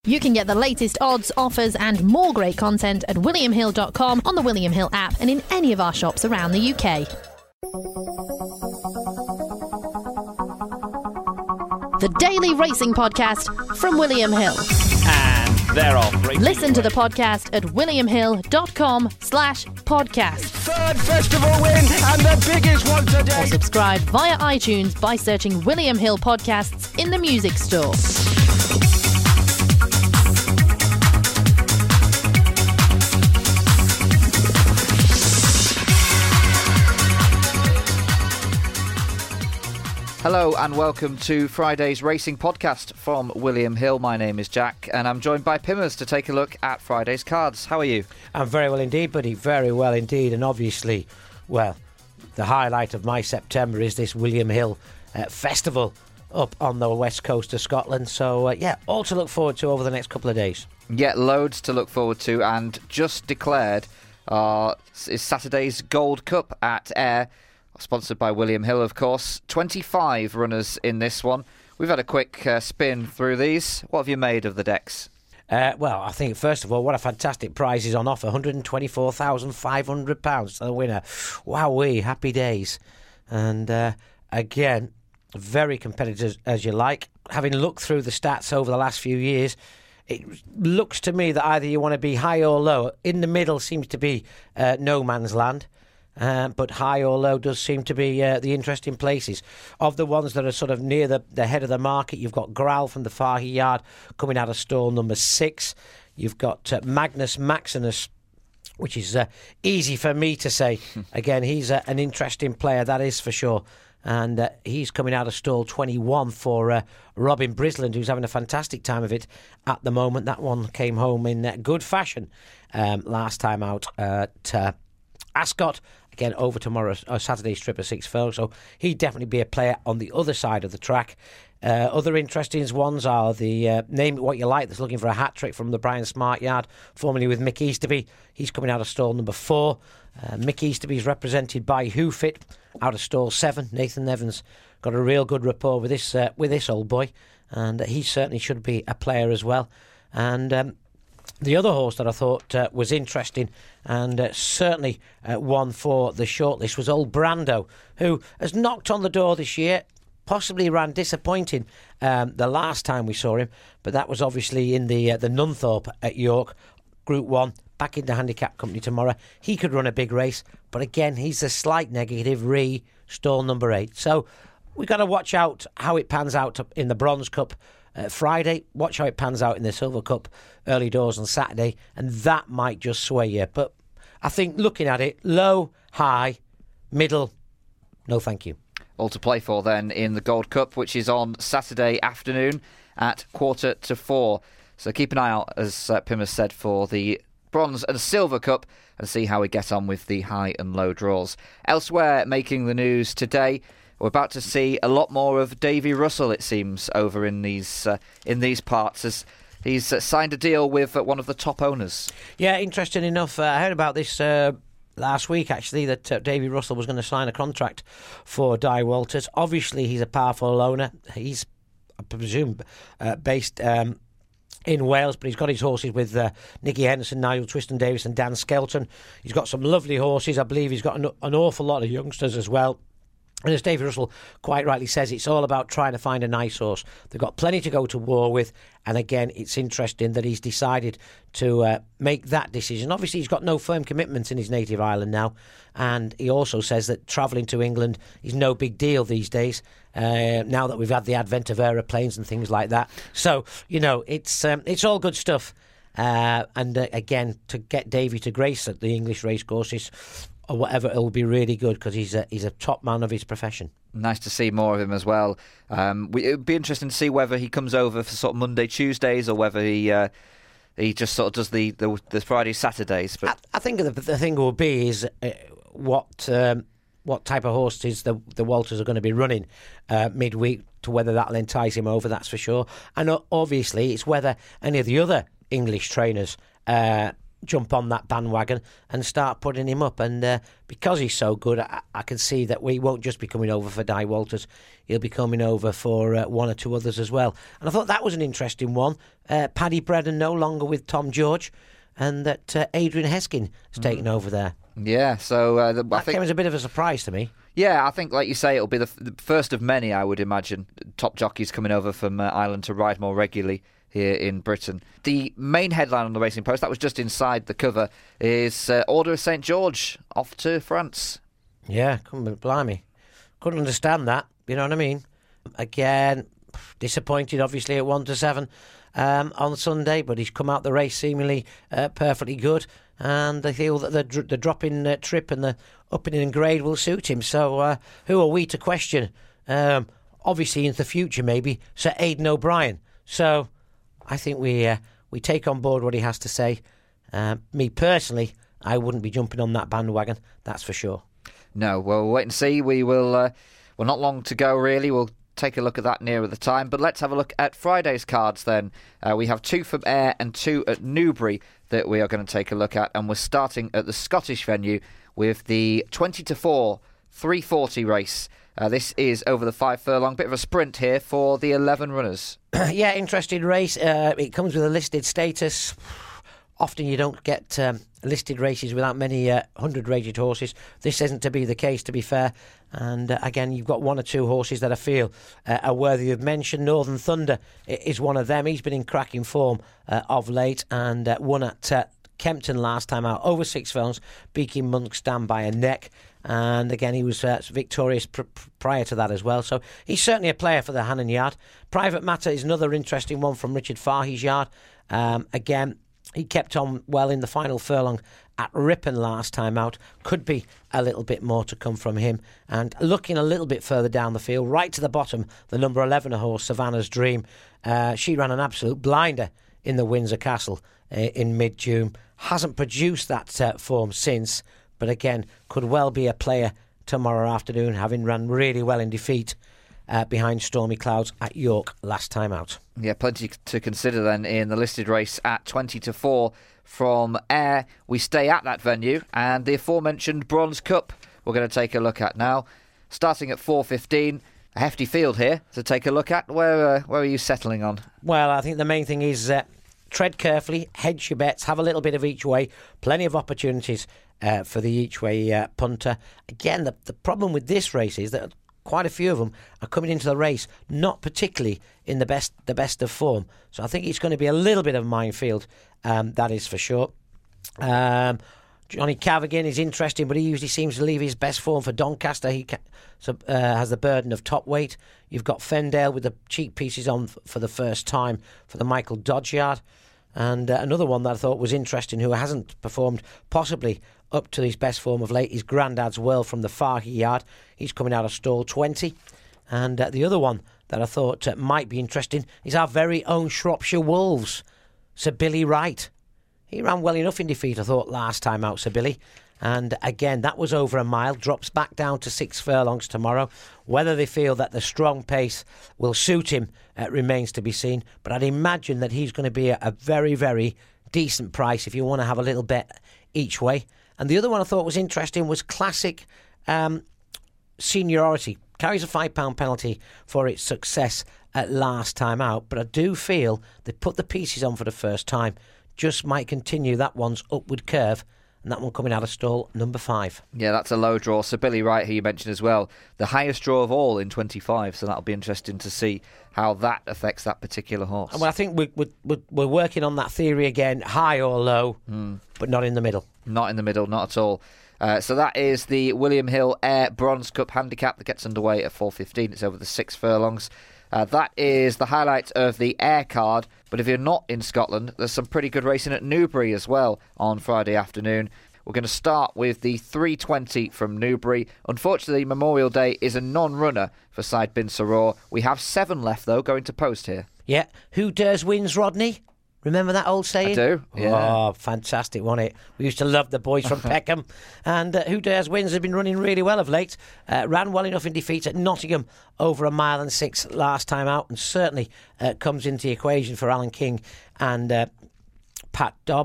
You can get the latest odds, offers and more great content at williamhill.com, on the William Hill app and in any of our shops around the UK. The Daily Racing Podcast from William Hill. And they're off. Listen to the podcast at williamhill.com/podcast. Third festival win and the biggest one today. Or subscribe via iTunes by searching William Hill Podcasts in the music store. Hello and welcome to Friday's Racing Podcast from William Hill. My name is Jack and I'm joined by Pimmers to take a look at Friday's cards. How are you? I'm very well indeed, buddy. Very well indeed. And obviously, well, the highlight of my September is this William Hill festival up on the west coast of Scotland. So, all to look forward to over the next couple of days. Yeah, loads to look forward to, and just declared is Saturday's Gold Cup at Ayr. Sponsored by William Hill, of course. 25 runners in this one. We've had a quick spin through these. What have you made of the decks? Well, I think, first of all, what a fantastic prize is on offer. £124,500 to the winner. Wowee, happy days. And again, very competitive as you like. Having looked through the stats over the last few years, it looks to me that either you want to be high or low. In the middle seems to be no man's land. But high or low does seem to be the interesting places. Of the ones that are sort of near the head of the market, you've got Graal from the Farhi Yard coming out of stall number 6. You've got Magnus Maximus, which is easy for me to say. Again, he's an interesting player, that is for sure. And he's coming out of stall 21 for Robin Brisland, who's having a fantastic time of it at the moment. That one came home in good fashion last time out at Ascot. Again, over tomorrow, Saturday's trip at 6 Furlong, so he'd definitely be a player on the other side of the track. Other interesting ones are the Name It What You Like, that's looking for a hat-trick from the Brian Smart Yard, formerly with Mick Easterby. He's coming out of stall number 4. Mick Easterby is represented by Whofit, out of stall 7. Nathan Evans got a real good rapport with this old boy, and he certainly should be a player as well. And the other horse that I thought was interesting and certainly one for the shortlist was Old Brando, who has knocked on the door this year, possibly ran disappointing the last time we saw him, but that was obviously in the Nunthorpe at York, Group 1, back in the handicap company tomorrow. He could run a big race, but again, he's a slight negative, stall number 8. So we've got to watch out how it pans out in the Bronze Cup Friday. Watch how it pans out in the Silver Cup early doors on Saturday, and that might just sway you. But I think looking at it, low, high, middle, no thank you. All to play for then in the Gold Cup, which is on Saturday afternoon at 3:45. So keep an eye out, as Pimmers said, for the Bronze and Silver Cup and see how we get on with the high and low draws. Elsewhere, making the news today, we're about to see a lot more of Davy Russell, it seems, over in these parts, as he's signed a deal with one of the top owners. Yeah, interesting enough. I heard about this last week, actually, that Davy Russell was going to sign a contract for Di Walters. Obviously, he's a powerful owner. He's, I presume, based in Wales, but he's got his horses with Nicky Henderson, Nigel Twiston-Davies and Dan Skelton. He's got some lovely horses. I believe he's got an awful lot of youngsters as well. And as Davy Russell quite rightly says, it's all about trying to find a nice horse. They've got plenty to go to war with. And again, it's interesting that he's decided to make that decision. Obviously, he's got no firm commitments in his native island now. And he also says that travelling to England is no big deal these days, now that we've had the advent of aeroplanes and things like that. So, it's all good stuff. And again, to get Davy to grace at the English racecourses or whatever, it'll be really good because he's a top man of his profession. Nice to see more of him as well. It would be interesting to see whether he comes over for sort of Monday, Tuesdays, or whether he just sort of does the Friday, Saturdays. But I think the thing will be is what type of horses the Walters are going to be running midweek, to whether that'll entice him over, that's for sure. And obviously it's whether any of the other English trainers jump on that bandwagon and start putting him up. And because he's so good, I can see that we won't just be coming over for Di Walters. He'll be coming over for one or two others as well. And I thought that was an interesting one. Paddy Bredon no longer with Tom George, and that Adrian Heskin has taken over there. Yeah, so I think came as a bit of a surprise to me. Yeah, I think, like you say, it'll be the first of many, I would imagine, top jockeys coming over from Ireland to ride more regularly here in Britain. The main headline on the Racing Post, that was just inside the cover, is Order of St George off to France. Yeah, blimey. Couldn't understand that, you know what I mean? Again, disappointed, obviously, at 1 to 7 on Sunday, but he's come out the race seemingly perfectly good. And I feel that the drop-in trip and the upping in grade will suit him. So who are we to question? Obviously, into the future, maybe, Sir Aidan O'Brien. So I think we take on board what he has to say. Me personally, I wouldn't be jumping on that bandwagon, that's for sure. No, well, we'll wait and see. We will. Well, not long to go, really. We'll take a look at that nearer the time. But let's have a look at Friday's cards then. We have 2 from Ayr and 2 at Newbury that we are going to take a look at. And we're starting at the Scottish venue with the 20 to 4 340 race. This is over the 5 furlong. Bit of a sprint here for the 11 runners. Yeah, interesting race. It comes with a listed status. Often you don't get listed races without many 100-rated horses. This isn't to be the case, to be fair. And again, you've got 1 or 2 horses that I feel are worthy of mention. Northern Thunder is one of them. He's been in cracking form of late and won at Kempton last time out, over 6 furlongs, beating Monkstan by a neck. And again, he was victorious prior to that as well. So he's certainly a player for the Hannon Yard. Private Matter is another interesting one from Richard Fahey's yard. Again, he kept on well in the final furlong at Ripon last time out. Could be a little bit more to come from him. And looking a little bit further down the field, right to the bottom, the number 11 horse, Savannah's Dream. She ran an absolute blinder in the Windsor Castle in mid-June. Hasn't produced that form since, but again, could well be a player tomorrow afternoon, having run really well in defeat behind Stormy Clouds at York last time out. Yeah, plenty to consider then in the listed race at 20 to 4 from Ayr. We stay at that venue, and the aforementioned Bronze Cup we're going to take a look at now. Starting at 4:15, a hefty field here to take a look at. Where are you settling on? Well, I think the main thing is tread carefully, hedge your bets, have a little bit of each way, plenty of opportunities for the each way punter. Again, the problem with this race is that quite a few of them are coming into the race not particularly in the best of form. So I think it's going to be a little bit of a minefield, that is for sure. Johnny Cavigan is interesting, but he usually seems to leave his best form for Doncaster. He has the burden of top weight. You've got Fendale with the cheek pieces on for the first time for the Michael Dodge yard. And another one that I thought was interesting, who hasn't performed possibly up to his best form of late, is Grandad's World from the Fahey yard. He's coming out of stall 20. And the other one that I thought might be interesting is our very own Shropshire Wolves, Sir Billy Wright. He ran well enough in defeat, I thought, last time out, Sir Billy. And again, that was over a mile, drops back down to 6 furlongs tomorrow. Whether they feel that the strong pace will suit him remains to be seen. But I'd imagine that he's going to be a very, very decent price if you want to have a little bet each way. And the other one I thought was interesting was Classic Seniority. Carries a £5 penalty for its success at last time out. But I do feel they put the pieces on for the first time. Just might continue that one's upward curve. And that one coming out of stall number 5. Yeah, that's a low draw. So Billy Wright, who you mentioned as well, the highest draw of all in 25. So that'll be interesting to see how that affects that particular horse. Well, I think we're working on that theory again, high or low, but not in the middle. Not in the middle, not at all. So that is the William Hill Ayr Bronze Cup handicap that gets underway at 4:15. It's over the 6 furlongs. That is the highlight of the Ayr card. But if you're not in Scotland, there's some pretty good racing at Newbury as well on Friday afternoon. We're going to start with the 3:20 from Newbury. Unfortunately, Memorial Day is a non-runner for Side Bin Saror. We have 7 left, though, going to post here. Yeah. Who dares wins, Rodney? Remember that old saying? I do, yeah. Oh, fantastic, wasn't it? We used to love the boys from Peckham. And Who Dares Wins have been running really well of late. Ran well enough in defeat at Nottingham over 1 mile and 6 last time out, and certainly comes into the equation for Alan King and Pat Dobbs.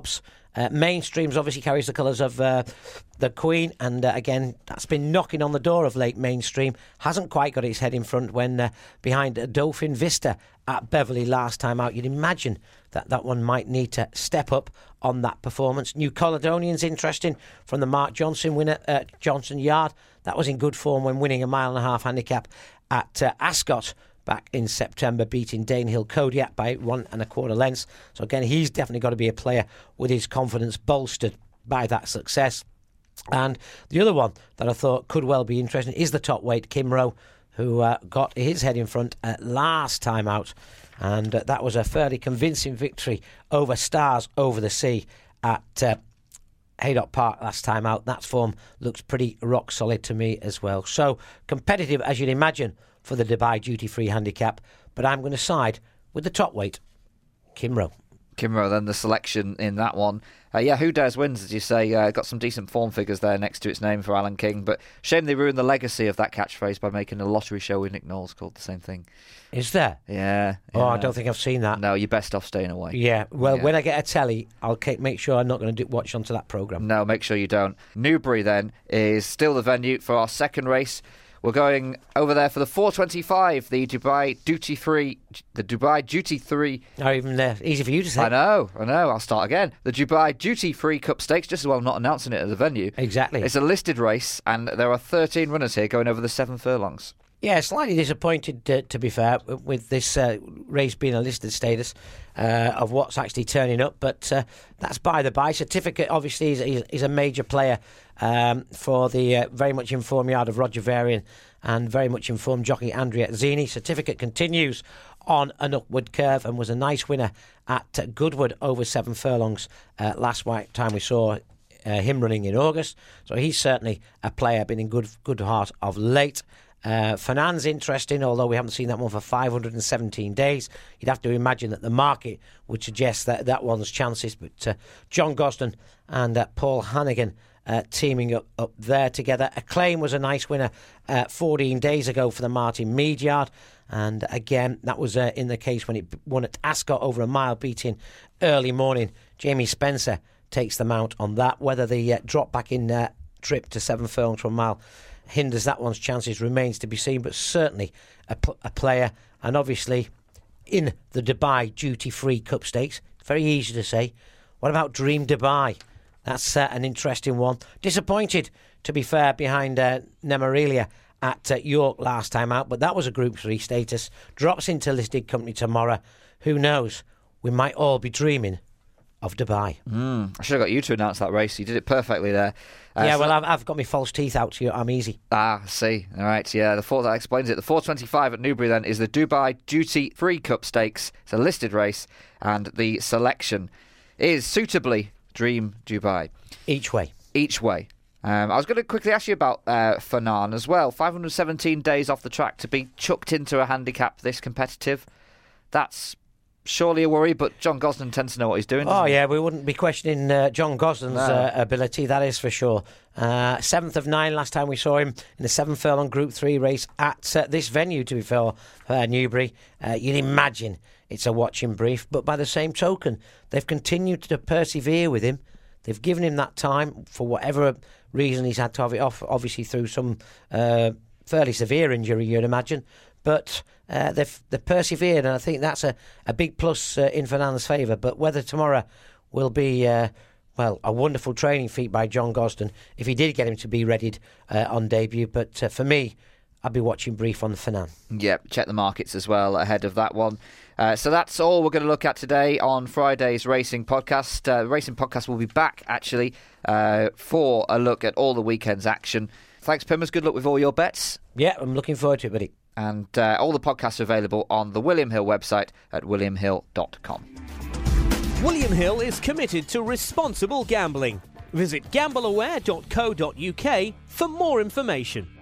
Mainstreams obviously carries the colours of the Queen, and again, that's been knocking on the door of late. Mainstream hasn't quite got its head in front when behind Dauphin Vista at Beverley last time out. You'd imagine that one might need to step up on that performance. New Caledonian's interesting from the Mark Johnson winner at Johnson Yard. That was in good form when winning a 1.5 mile handicap at Ascot back in September, beating Danehill Kodiak by 1.25 lengths. So again, he's definitely got to be a player with his confidence bolstered by that success. And the other one that I thought could well be interesting is the top weight, Kimrow, who got his head in front last time out. And that was a fairly convincing victory over Stars Over the Sea at Haydock Park last time out. That form looks pretty rock solid to me as well. So competitive, as you'd imagine, for the Dubai duty-free handicap. But I'm going to side with the top weight, Kimrow. Kimrow, then the selection in that one. Who Dares wins, as you say. Got some decent form figures there next to its name for Alan King, but shame they ruined the legacy of that catchphrase by making a lottery show with Nick Knowles called the same thing. Is there? Yeah. Oh, I don't think I've seen that. No, you're best off staying away. Yeah, well, when I get a telly, I'll make sure I'm not going to watch onto that programme. No, make sure you don't. Newbury, then, is still the venue for our second race. We're going over there for the 425, the Dubai Duty Free. Not even easy for you to say. I know. I'll start again. The Dubai Duty Free Cup Stakes, just as well not announcing it at the venue. Exactly. It's a listed race, and there are 13 runners here going over the 7 furlongs. Yeah, slightly disappointed, to be fair, with this race being a listed status of what's actually turning up. But that's by the by. Certificate, obviously, is a major player for the very much informed yard of Roger Varian and very much informed jockey Andrea Zini. Certificate continues on an upward curve and was a nice winner at Goodwood over 7 furlongs last time we saw him running in August. So he's certainly a player, been in good heart of late. Fernand's interesting, although we haven't seen that one for 517 days. You'd have to imagine that the market would suggest that one's chances. But John Gosden and Paul Hannigan teaming up there together. Acclaim was a nice winner 14 days ago for the Martin Mead Yard. And again, that was in the case when it won at Ascot over a mile, beating Early Morning. Jamie Spencer takes the mount on that. Whether the drop back in trip to 7 furlongs from a mile hinders that one's chances remains to be seen, but certainly a player. And obviously in the Dubai Duty Free Cup Stakes, very easy to say, what about Dream Dubai? That's an interesting one. Disappointed, to be fair, behind Nemarelia at York last time out, but that was a Group 3 status. Drops into listed company tomorrow. Who knows? We might all be dreaming of Dubai. I should have got you to announce that race. You did it perfectly there. I've got my false teeth out, so I'm easy. See. All right, yeah, that explains it. The 425 at Newbury, then, is the Dubai Duty Free Cup Stakes. It's a listed race, and the selection is suitably Dream Dubai. Each way. I was going to quickly ask you about Fanan as well. 517 days off the track to be chucked into a handicap this competitive. That's surely a worry, but John Gosden tends to know what he's doing. Oh, yeah, we wouldn't be questioning John Gosden's ability, that is for sure. 7th of 9 last time we saw him in the 7 furlong Group 3 race at this venue, to be fair, Newbury. You'd imagine it's a watching brief, but by the same token, they've continued to persevere with him. They've given him that time for whatever reason he's had to have it off, obviously through some fairly severe injury, you'd imagine. But they've persevered, and I think that's a big plus in Fernand's favour. But whether tomorrow will be, a wonderful training feat by John Gosden, if he did get him to be readied on debut. But for me, I'd be watching brief on the Fernand. Yeah, check the markets as well ahead of that one. So that's all we're going to look at today on Friday's Racing Podcast. The Racing Podcast will be back, actually, for a look at all the weekend's action. Thanks, Pimmers. Good luck with all your bets. Yeah, I'm looking forward to it, buddy. And all the podcasts are available on the William Hill website at williamhill.com. William Hill is committed to responsible gambling. Visit gambleaware.co.uk for more information.